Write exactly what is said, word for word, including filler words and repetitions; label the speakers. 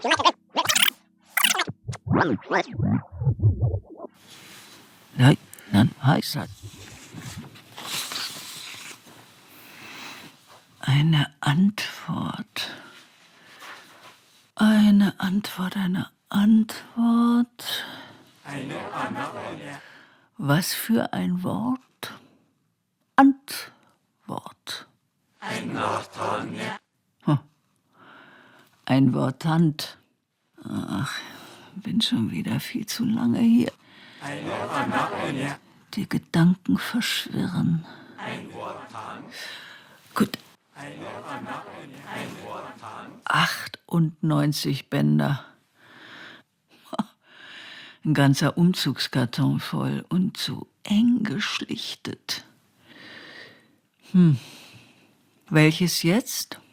Speaker 1: Nein, nein, heißt. Eine Antwort. Eine Antwort, eine Antwort. Eine Antwort. Was für ein Wort? Antwort. Ein Wortant. Hm. Ein Wortant. Ach, bin schon wieder viel zu lange hier. Eine Antwort. Die Gedanken verschwirren. Ein Wortant. Gut. achtundneunzig Bänder. Ein ganzer Umzugskarton voll und zu eng geschlichtet. Hm. Welches jetzt?